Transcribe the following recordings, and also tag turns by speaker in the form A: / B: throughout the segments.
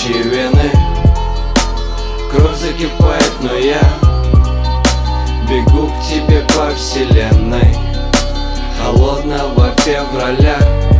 A: горячие вены. Кровь закипает, но я бегу к тебе по вселенной холодного февраля.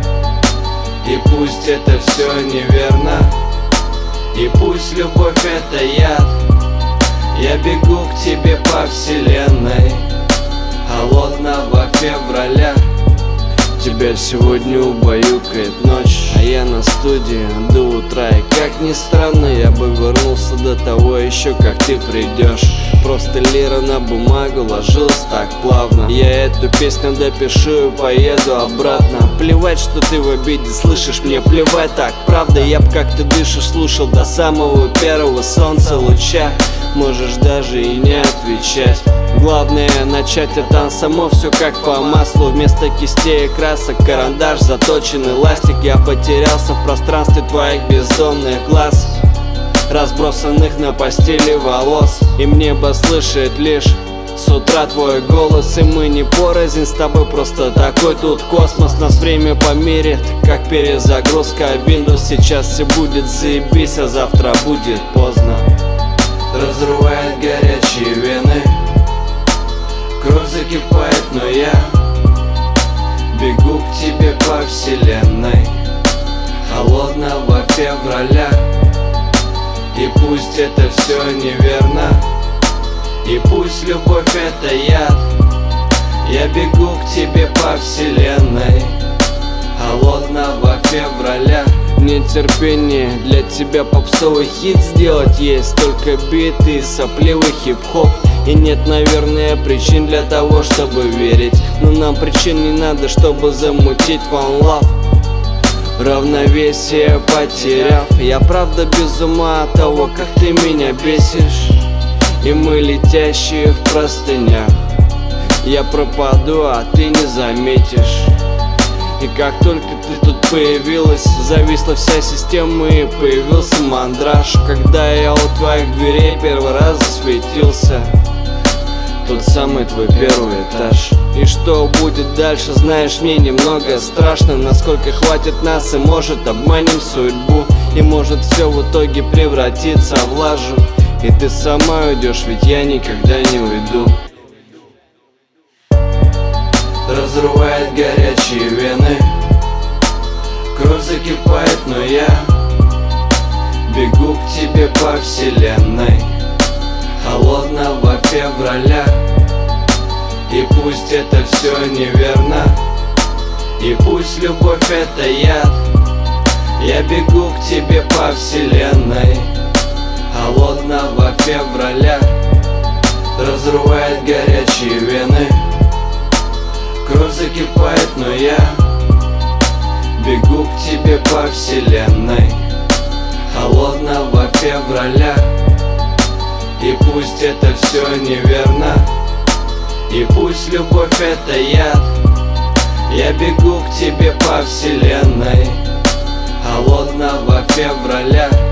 A: И пусть это все неверно, и пусть любовь это яд, я бегу к тебе по вселенной холодного февраля. Тебя сегодня убаюкает ночь, а я на студии до утра. И как ни странно, я бы вернулся до того еще, как ты придешь. Просто лира на бумагу ложилась так плавно. Я эту песню допишу и поеду обратно. Плевать, что ты в обиде, слышишь, мне плевать, так правда. Я б как ты дышишь слушал до самого первого солнца луча. Можешь даже и не отвечать. Главное начать, а там само все как по маслу. Вместо кистей и красок карандаш, заточенный ластик. Я потерялся в пространстве твоих бездонных глаз, разбросанных на постели волос. И небо слышит лишь с утра твой голос. И мы не порознь с тобой, просто такой тут космос. Нас время померит, как перезагрузка Windows. Сейчас все будет заебись, а завтра будет поздно. Разрывает горячие вены, кровь закипает, но я бегу к тебе по вселенной холодного февраля. И пусть это все неверно, и пусть любовь это яд, я бегу к тебе по вселенной холодного февраля. Нетерпение для тебя попсовый хит сделать. Есть только биты и сопливый хип-хоп. И нет, наверное, причин для того, чтобы верить. Но нам причин не надо, чтобы замутить one love. Равновесие потеряв, я правда без ума от того, как ты меня бесишь. И мы летящие в простынях. Я пропаду, а ты не заметишь. И как только ты тут появилась, зависла вся система и появился мандраж. Когда я у твоих дверей первый раз засветился, тот самый твой первый этаж. И что будет дальше, знаешь, мне немного страшно. Насколько хватит нас и может обманем судьбу. И может все в итоге превратиться в лажу. И ты сама уйдешь, ведь я никогда не уйду. Разрывает горячие вены, кровь закипает, но я бегу к тебе по вселенной холодного февраля. И пусть это все неверно, и пусть любовь это яд, я бегу к тебе по вселенной холодного февраля. Разрывает горячие вены, кровь закипает, но я бегу к тебе по вселенной холодного февраля. И пусть это все неверно, и пусть любовь это яд, я бегу к тебе по вселенной холодного февраля.